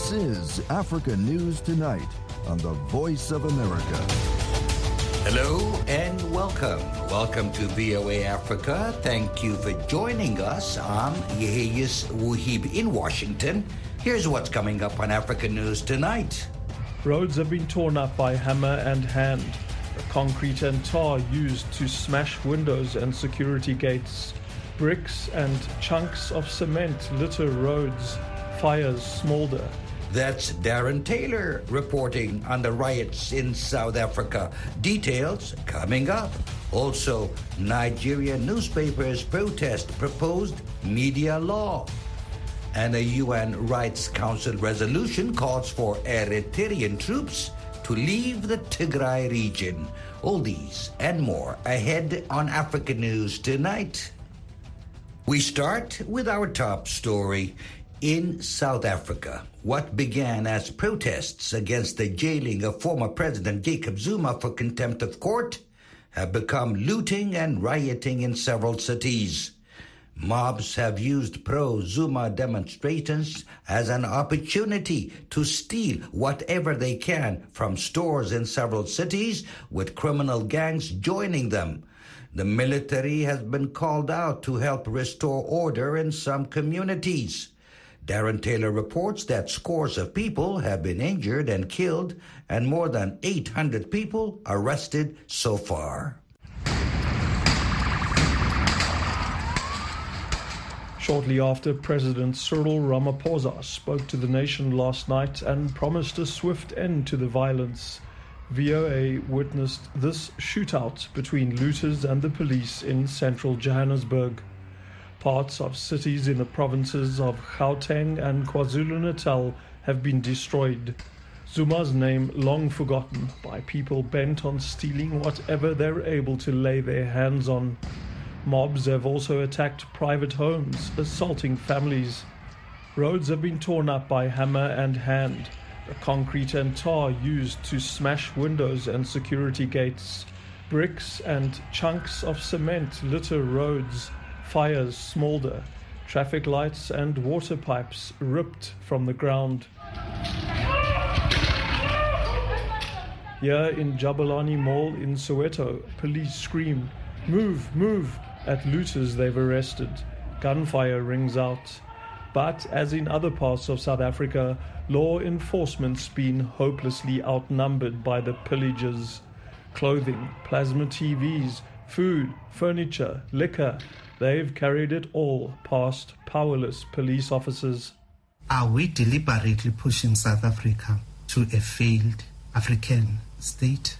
This is Africa News Tonight on the Voice of America. Hello and welcome. Welcome to VOA Africa. Thank you for joining us. I'm Yeheyes Wuhib in Washington. Here's what's coming up on Africa News Tonight. Roads have been torn up by hammer and hand. Concrete and tar used to smash windows and security gates. Bricks and chunks of cement litter roads. Fires smolder. That's Darren Taylor reporting on the riots in South Africa. Details coming up. Also, Nigerian newspapers protest proposed media law. And a UN Rights Council resolution calls for Eritrean troops to leave the Tigray region. All these and more ahead on Africa News Tonight. We start with our top story. In South Africa, what began as protests against the jailing of former President Jacob Zuma for contempt of court have become looting and rioting in several cities. Mobs have used pro-Zuma demonstrators as an opportunity to steal whatever they can from stores in several cities, with criminal gangs joining them. The military has been called out to help restore order in some communities. Darren Taylor reports that scores of people have been injured and killed, and more than 800 people arrested so far. Shortly after President Cyril Ramaphosa spoke to the nation last night and promised a swift end to the violence, VOA witnessed this shootout between looters and the police in central Johannesburg. Parts of cities in the provinces of Gauteng and KwaZulu-Natal have been destroyed. Zuma's name long forgotten by people bent on stealing whatever they're able to lay their hands on. Mobs have also attacked private homes, assaulting families. Roads have been torn up by hammer and hand. The concrete and tar used to smash windows and security gates. Bricks and chunks of cement litter roads. Fires smolder, traffic lights and water pipes ripped from the ground. Here in Jabulani Mall in Soweto, police scream, "Move, move," at looters they've arrested. Gunfire rings out. But as in other parts of South Africa, law enforcement's been hopelessly outnumbered by the pillagers. Clothing, plasma TVs, food, furniture, liquor, they've carried it all past powerless police officers. Are we deliberately pushing South Africa to a failed African state?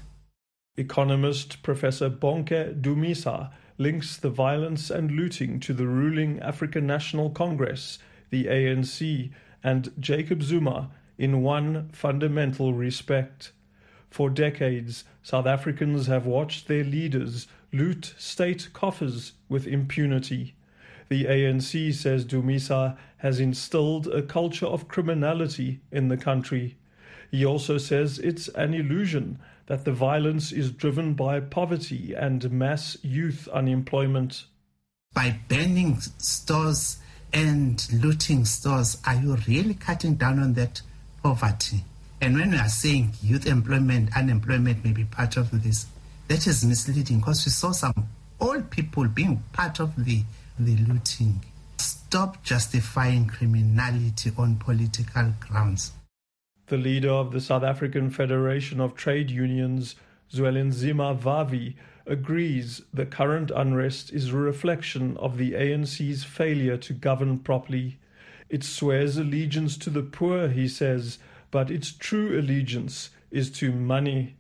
Economist Professor Bonke Dumisa links the violence and looting to the ruling African National Congress, the ANC, and Jacob Zuma in one fundamental respect. For decades, South Africans have watched their leaders loot state coffers with impunity. The ANC, says Dumisa, has instilled a culture of criminality in the country. He also says it's an illusion that the violence is driven by poverty and mass youth unemployment. By burning stores and looting stores, are you really cutting down on that poverty? And when we are saying youth employment, unemployment may be part of this, that is misleading, because we saw some old people being part of the looting. Stop justifying criminality on political grounds. The leader of the South African Federation of Trade Unions, Zwelinzima Vavi, agrees the current unrest is a reflection of the ANC's failure to govern properly. It swears allegiance to the poor, he says, but its true allegiance is to money.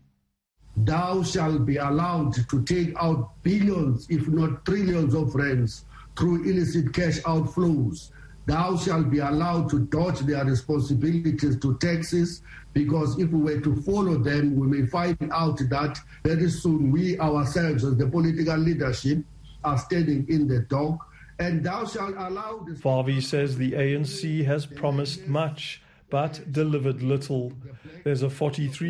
Thou shalt be allowed to take out billions, if not trillions of rands through illicit cash outflows. Thou shalt be allowed to dodge their responsibilities to taxes, because if we were to follow them, we may find out that very soon we ourselves as the political leadership are standing in the dock, and thou shalt allow this... Vavi says the ANC has promised much, but delivered little. There's a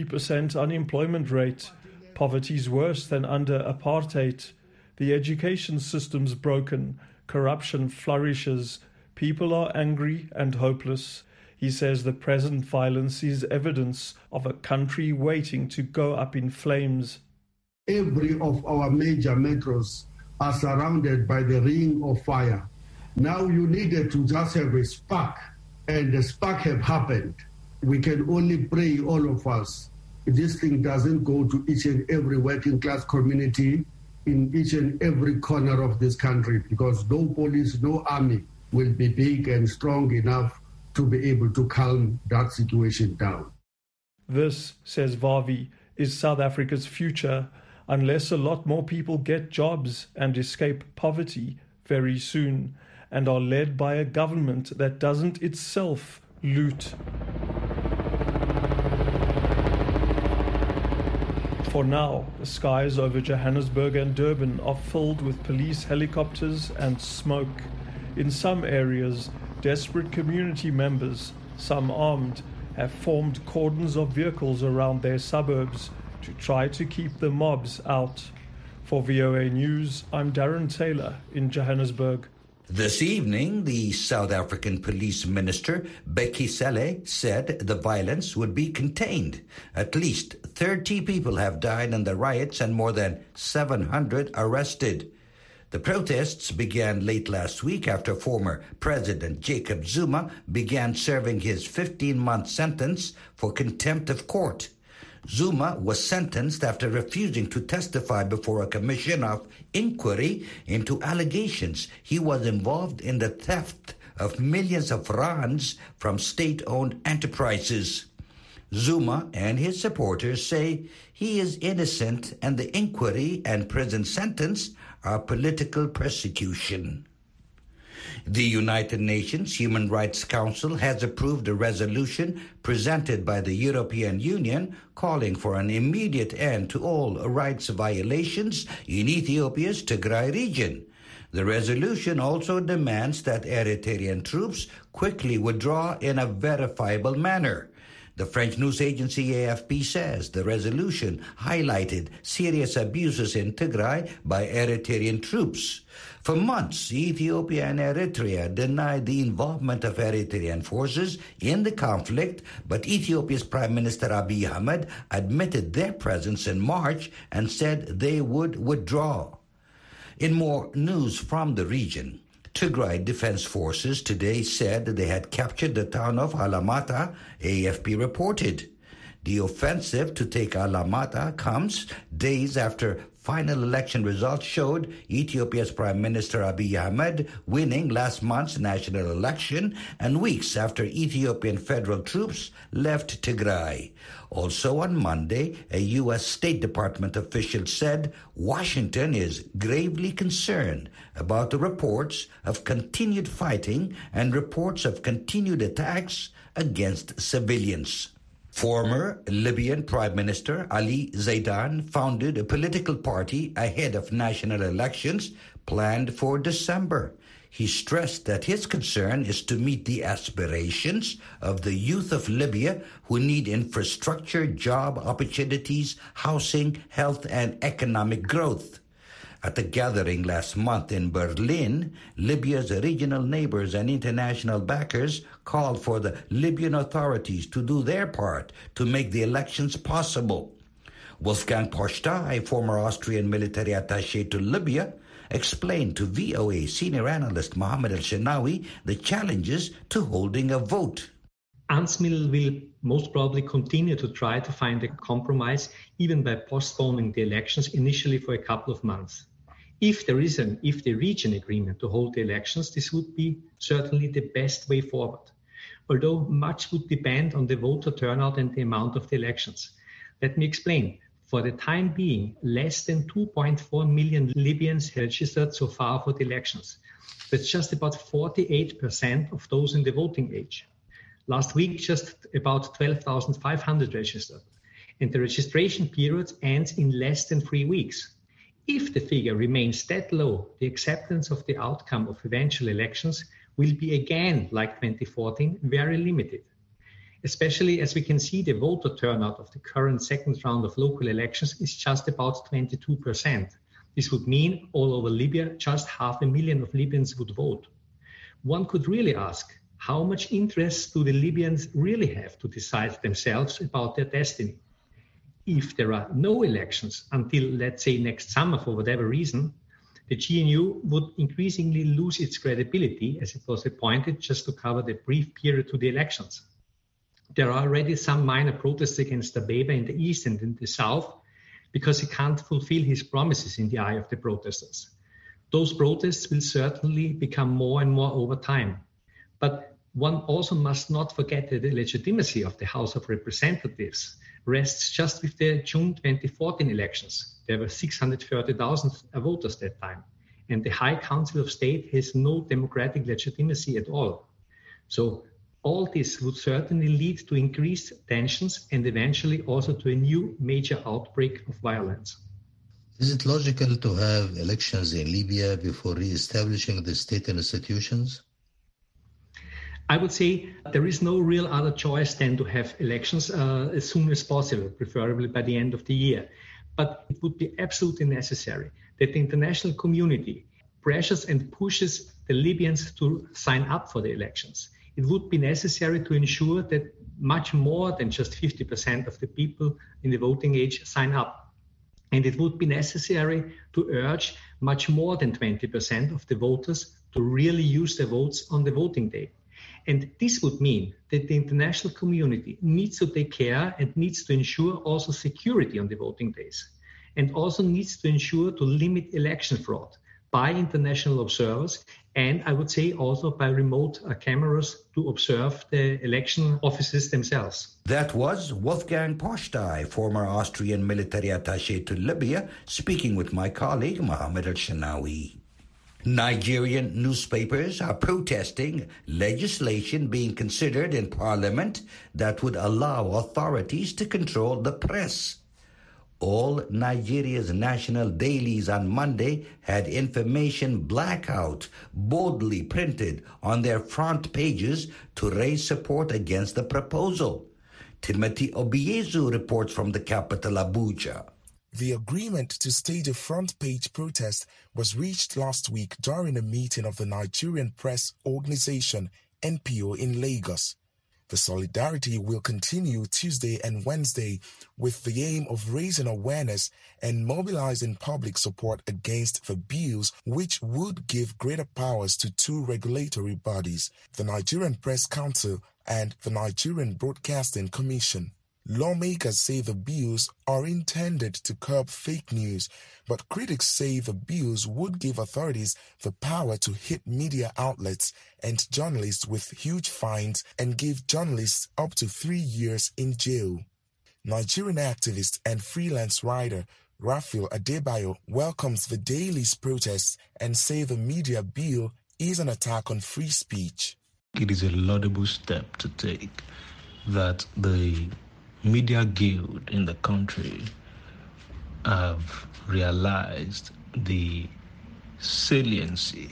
43% unemployment rate. Poverty's worse than under apartheid. The education system's broken. Corruption flourishes. People are angry and hopeless. He says the present violence is evidence of a country waiting to go up in flames. Every of our major metros are surrounded by the ring of fire. Now you needed to just have a spark, and the spark have happened. We can only pray, all of us, this thing doesn't go to each and every working class community in each and every corner of this country, because no police, no army will be big and strong enough to be able to calm that situation down. This, says Vavi, is South Africa's future unless a lot more people get jobs and escape poverty very soon and are led by a government that doesn't itself loot. For now, the skies over Johannesburg and Durban are filled with police helicopters and smoke. In some areas, desperate community members, some armed, have formed cordons of vehicles around their suburbs to try to keep the mobs out. For VOA News, I'm Darren Taylor in Johannesburg. This evening, the South African Police Minister, Bheki Cele, said the violence would be contained. At least 30 people have died in the riots and more than 700 arrested. The protests began late last week after former President Jacob Zuma began serving his 15-month sentence for contempt of court. Zuma was sentenced after refusing to testify before a commission of inquiry into allegations he was involved in the theft of millions of rands from state-owned enterprises. Zuma and his supporters say he is innocent and the inquiry and prison sentence are political persecution. The United Nations Human Rights Council has approved a resolution presented by the European Union calling for an immediate end to all rights violations in Ethiopia's Tigray region. The resolution also demands that Eritrean troops quickly withdraw in a verifiable manner. The French news agency AFP says the resolution highlighted serious abuses in Tigray by Eritrean troops. For months, Ethiopia and Eritrea denied the involvement of Eritrean forces in the conflict, but Ethiopia's Prime Minister Abiy Ahmed admitted their presence in March and said they would withdraw. In more news from the region, Tigray Defense Forces today said they had captured the town of Alamata, AFP reported. The offensive to take Alamata comes days after final election results showed Ethiopia's Prime Minister Abiy Ahmed winning last month's national election and weeks after Ethiopian federal troops left Tigray. Also on Monday, a U.S. State Department official said Washington is gravely concerned about the reports of continued fighting and reports of continued attacks against civilians. Former Libyan Prime Minister Ali Zaidan founded a political party ahead of national elections planned for December. He stressed that his concern is to meet the aspirations of the youth of Libya who need infrastructure, job opportunities, housing, health, and economic growth. At a gathering last month in Berlin, Libya's regional neighbors and international backers called for the Libyan authorities to do their part to make the elections possible. Wolfgang Posta, a former Austrian military attaché to Libya, explained to VOA senior analyst Mohammed El-Shenawi the challenges to holding a vote. UNSMIL will most probably continue to try to find a compromise, even by postponing the elections initially for a couple of months. If they reach an agreement to hold the elections, this would be certainly the best way forward. Although much would depend on the voter turnout and the amount of the elections. Let me explain. For the time being, less than 2.4 million Libyans registered so far for the elections. That's just about 48% of those in the voting age. Last week, just about 12,500 registered, and the registration period ends in less than 3 weeks. If the figure remains that low, the acceptance of the outcome of eventual elections will be again, like 2014, very limited. Especially as we can see the voter turnout of the current second round of local elections is just about 22%. This would mean all over Libya, just 500,000 of Libyans would vote. One could really ask, how much interest do the Libyans really have to decide themselves about their destiny? If there are no elections until, let's say, next summer for whatever reason, the GNU would increasingly lose its credibility as it was appointed just to cover the brief period to the elections. There are already some minor protests against Dabeba in the east and in the south because he can't fulfill his promises in the eye of the protesters. Those protests will certainly become more and more over time. But one also must not forget that the legitimacy of the House of Representatives rests just with the June 2014 elections. There were 630,000 voters that time. And the High Council of State has no democratic legitimacy at all. So all this would certainly lead to increased tensions and eventually also to a new major outbreak of violence. Is it logical to have elections in Libya before re-establishing the state institutions? I would say there is no real other choice than to have elections as soon as possible, preferably by the end of the year. But it would be absolutely necessary that the international community pressures and pushes the Libyans to sign up for the elections. It would be necessary to ensure that much more than just 50% of the people in the voting age sign up. And it would be necessary to urge much more than 20% of the voters to really use their votes on the voting day. And this would mean that the international community needs to take care and needs to ensure also security on the voting days, and also needs to ensure to limit election fraud by international observers, and I would say also by remote cameras to observe the election offices themselves. That was Wolfgang Postai, former Austrian military attaché to Libya, speaking with my colleague Mohammed Al-Shanawi. Nigerian newspapers are protesting legislation being considered in parliament that would allow authorities to control the press. All Nigeria's national dailies on Monday had information blackout boldly printed on their front pages to raise support against the proposal. Timothy Obiezu reports from the capital, Abuja. The agreement to stage a front-page protest was reached last week during a meeting of the Nigerian Press Organization, NPO, in Lagos. The solidarity will continue Tuesday and Wednesday with the aim of raising awareness and mobilizing public support against the bills, which would give greater powers to two regulatory bodies, the Nigerian Press Council and the Nigerian Broadcasting Commission. Lawmakers say the bills are intended to curb fake news, but critics say the bills would give authorities the power to hit media outlets and journalists with huge fines and give journalists up to 3 years in jail. Nigerian activist and freelance writer Raphael Adebayo welcomes the daily's protests and say the media bill is an attack on free speech. It is a laudable step to take that the Media Guild in the country have realized the saliency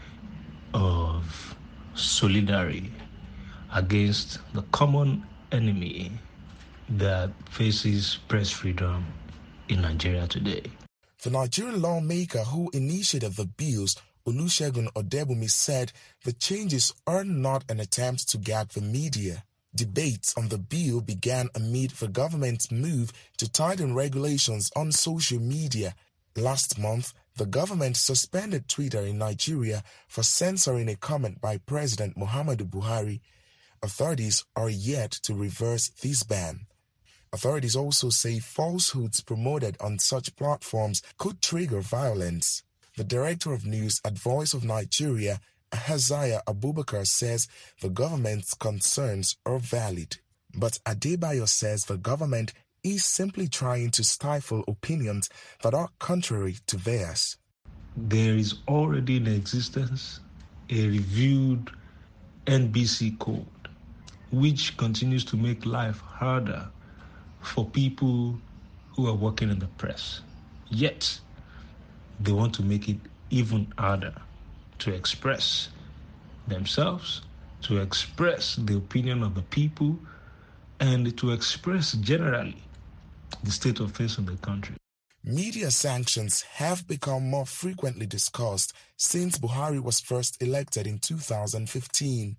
of solidarity against the common enemy that faces press freedom in Nigeria today. The Nigerian lawmaker who initiated the bills, Olusegun Odebumi, said the changes are not an attempt to gag the media. Debates on the bill began amid the government's move to tighten regulations on social media. Last month, the government suspended Twitter in Nigeria for censoring a comment by President Muhammadu Buhari. Authorities are yet to reverse this ban. Authorities also say falsehoods promoted on such platforms could trigger violence. The director of news at Voice of Nigeria, Haziya Abubakar, says the government's concerns are valid. But Adebayo says the government is simply trying to stifle opinions that are contrary to theirs. There is already in existence a reviewed NBC code which continues to make life harder for people who are working in the press. Yet, they want to make it even harder to express themselves, to express the opinion of the people, and to express generally the state of things in the country. Media sanctions have become more frequently discussed since Buhari was first elected in 2015.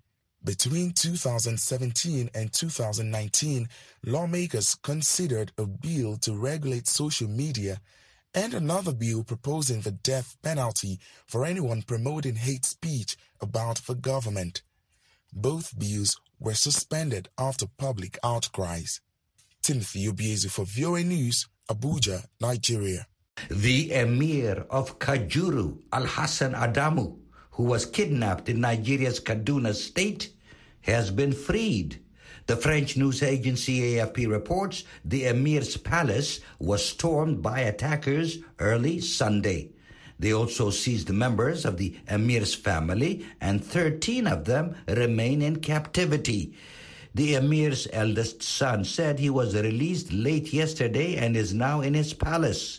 Between 2017 and 2019, lawmakers considered a bill to regulate social media and another bill proposing the death penalty for anyone promoting hate speech about the government. Both bills were suspended after public outcries. Timothy Obiezu for VOA News, Abuja, Nigeria. The Emir of Kajuru, Al-Hassan Adamu, who was kidnapped in Nigeria's Kaduna state, has been freed. The French news agency AFP reports the Emir's palace was stormed by attackers early Sunday. They also seized members of the Emir's family, and 13 of them remain in captivity. The Emir's eldest son said he was released late yesterday and is now in his palace.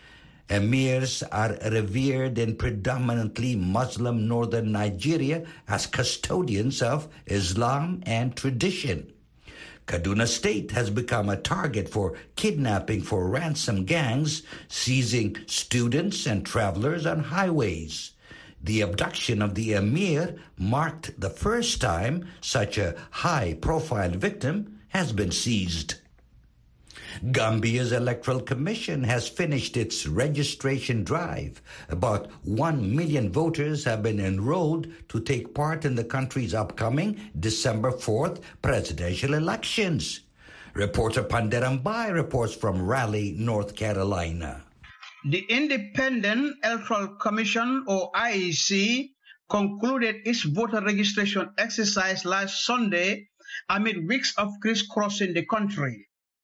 Emirs are revered in predominantly Muslim northern Nigeria as custodians of Islam and tradition. Kaduna State has become a target for kidnapping for ransom gangs, seizing students and travelers on highways. The abduction of the Emir marked the first time such a high-profile victim has been seized. Gambia's Electoral Commission has finished its registration drive. About 1 million voters have been enrolled to take part in the country's upcoming December 4th presidential elections. Reporter Panderam Bai reports from Raleigh, North Carolina. The Independent Electoral Commission, or IEC, concluded its voter registration exercise last Sunday amid weeks of crisscrossing the country.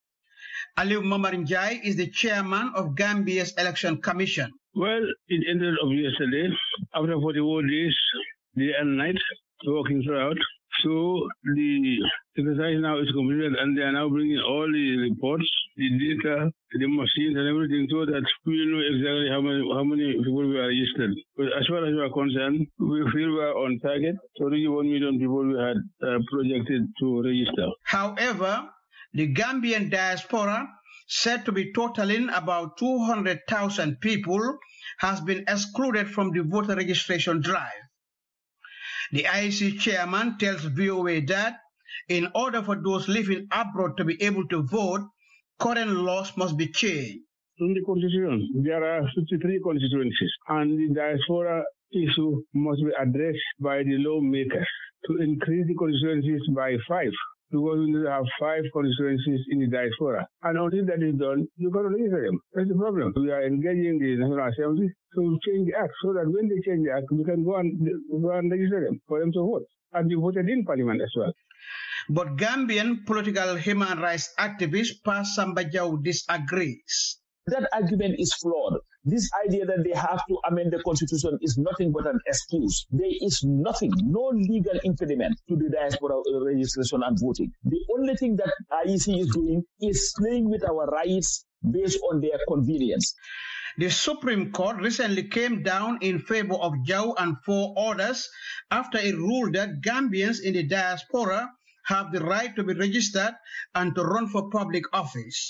Aliu Mamarinjai is the chairman of Gambia's Election Commission. Well, it ended up yesterday, after 41 days, day and night, working throughout. So the exercise now is completed, and they are now bringing all the reports, the data, the machines and everything, so that we know exactly how many people we are registered. But as far as we are concerned, we feel we are on target. So 1 million people we had projected to register. However, the Gambian diaspora, said to be totaling about 200,000 people, has been excluded from the voter registration drive. The IEC chairman tells VOA that in order for those living abroad to be able to vote, current laws must be changed. In the constitution, there are 53 constituencies, and the diaspora issue must be addressed by the lawmakers to increase the constituencies by 5. Because we have 5 constituencies in the diaspora. And until that is done, you got to register them. That's the problem. We are engaging the National Assembly to change the act so that when they change the act, we can go and register them for them to vote. And be voted in Parliament as well. But Gambian political human rights activist Pa Samba Jaw disagrees. That argument is flawed. This idea that they have to amend the constitution is nothing but an excuse. There is nothing, no legal impediment to the diaspora registration and voting. The only thing that IEC is doing is playing with our rights based on their convenience. The Supreme Court recently came down in favor of Jaw and 4 others after it ruled that Gambians in the diaspora have the right to be registered and to run for public office.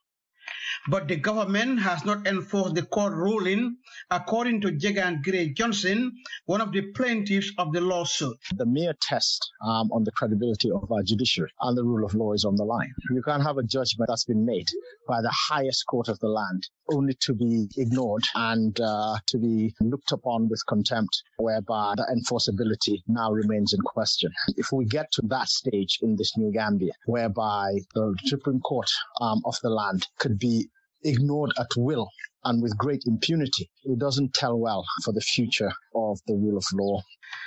But the government has not enforced the court ruling, according to Jegan Gray Johnson, one of the plaintiffs of the lawsuit. The mere test on the credibility of our judiciary and the rule of law is on the line. You can't have a judgment that's been made by the highest court of the land only to be ignored and to be looked upon with contempt, whereby the enforceability now remains in question. If we get to that stage in this new Gambia, whereby the Supreme Court of the land could be ignored at will and with great impunity, it doesn't tell well for the future of the rule of law.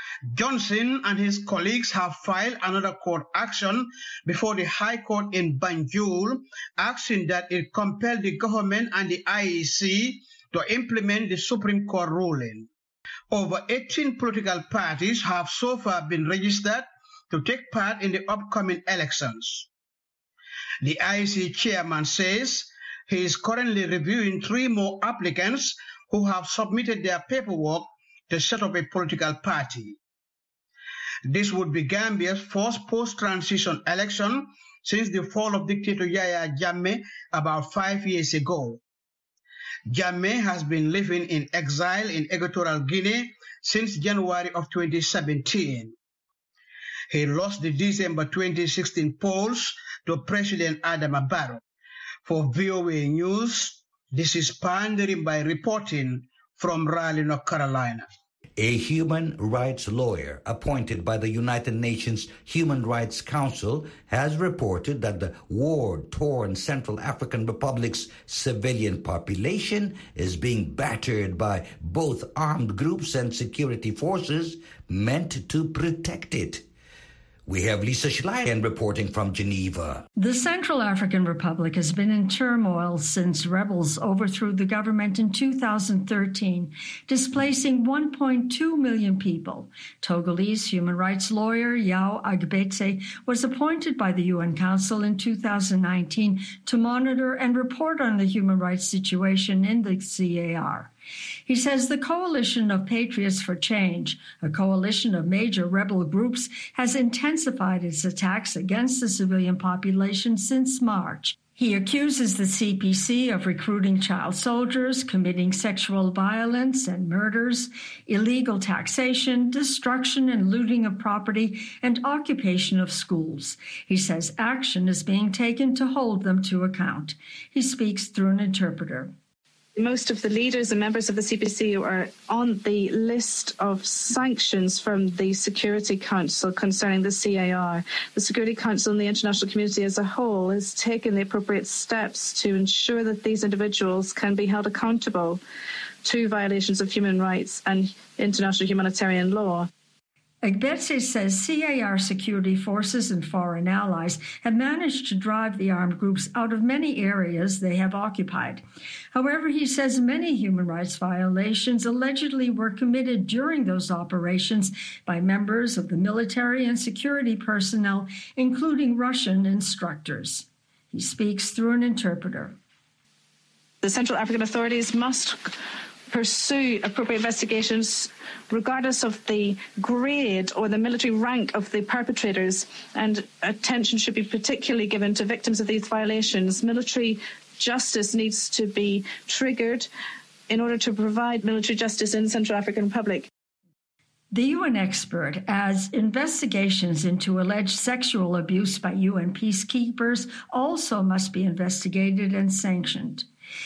Johnson and his colleagues have filed another court action before the High Court in Banjul, asking that it compel the government and the IEC to implement the Supreme Court ruling. Over 18 political parties have so far been registered to take part in the upcoming elections. The IEC chairman says he is currently reviewing 3 more applicants who have submitted their paperwork to set up a political party. This would be Gambia's first post-transition election since the fall of dictator Yahya Jammeh about 5 years ago. Jammeh has been living in exile in Equatorial Guinea since January of 2017. He lost the December 2016 polls to President Adama Barrow. For VOA News, this is Pandering by reporting from Raleigh, North Carolina. A human rights lawyer appointed by the United Nations Human Rights Council has reported that the war-torn Central African Republic's civilian population is being battered by both armed groups and security forces meant to protect it. We have Lisa Schlein reporting from Geneva. The Central African Republic has been in turmoil since rebels overthrew the government in 2013, displacing 1.2 million people. Togolese human rights lawyer Yao Agbetse was appointed by the UN Council in 2019 to monitor and report on the human rights situation in the CAR. He says the Coalition of Patriots for Change, a coalition of major rebel groups, has intensified its attacks against the civilian population since March. He accuses the CPC of recruiting child soldiers, committing sexual violence and murders, illegal taxation, destruction and looting of property, and occupation of schools. He says action is being taken to hold them to account. He speaks through an interpreter. Most of the leaders and members of the CPC are on the list of sanctions from the Security Council concerning the CAR. The Security Council and the international community as a whole has taken the appropriate steps to ensure that these individuals can be held accountable to violations of human rights and international humanitarian law. Agbetse says CAR security forces and foreign allies have managed to drive the armed groups out of many areas they have occupied. However, he says many human rights violations allegedly were committed during those operations by members of the military and security personnel, including Russian instructors. He speaks through an interpreter. The Central African authorities must pursue appropriate investigations regardless of the grade or the military rank of the perpetrators, and attention should be particularly given to victims of these violations. Military justice needs to be triggered in order to provide military justice in the Central African Republic. The UN expert adds investigations into alleged sexual abuse by UN peacekeepers also must be investigated and sanctioned.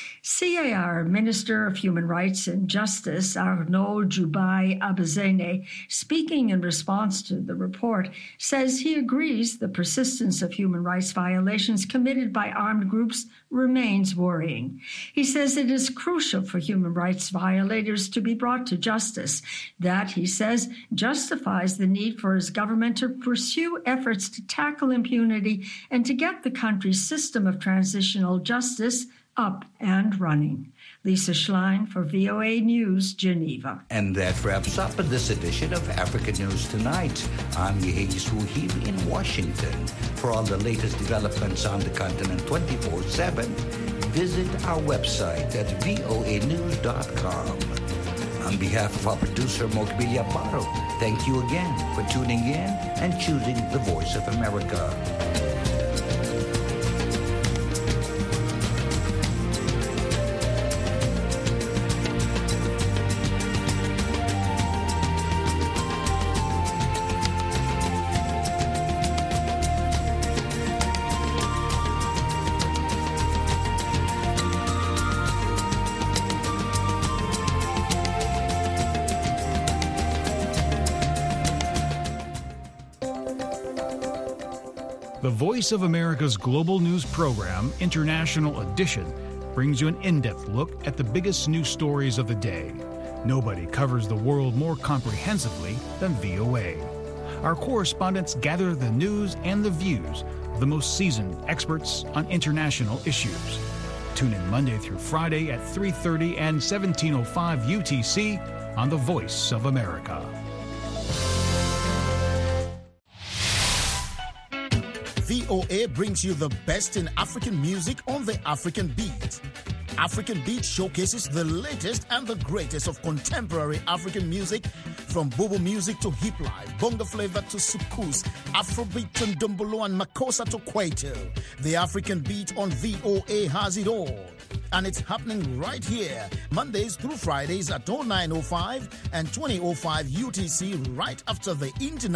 CAR Minister of Human Rights and Justice Arnaud Jubai Abazene, speaking in response to the report, says he agrees the persistence of human rights violations committed by armed groups remains worrying. He says it is crucial for human rights violators to be brought to justice. That, he says, justifies the need for his government to pursue efforts to tackle impunity and to get the country's system of transitional justice up and running. Lisa Schlein for VOA News, Geneva. And that wraps up this edition of Africa News Tonight. I'm Yehi Suhili in Washington. For all the latest developments on the continent 24/7, visit our website at voanews.com. On behalf of our producer, Mokbilia Paro, thank you again for tuning in and choosing the Voice of America. The Voice of America's global news program, International Edition, brings you an in-depth look at the biggest news stories of the day. Nobody covers the world more comprehensively than VOA. Our correspondents gather the news and the views of the most seasoned experts on international issues. Tune in Monday through Friday at 3:30 and 17:05 UTC on The Voice of America. VOA brings you the best in African music on the African Beat. African Beat showcases the latest and the greatest of contemporary African music, from Bobo music to hip life, bongo flavor to soukous, Afrobeat and Dombolo and Makossa to Kwaito. The African Beat on VOA has it all. And it's happening right here, Mondays through Fridays at 09:05 and 20:05 UTC, right after the international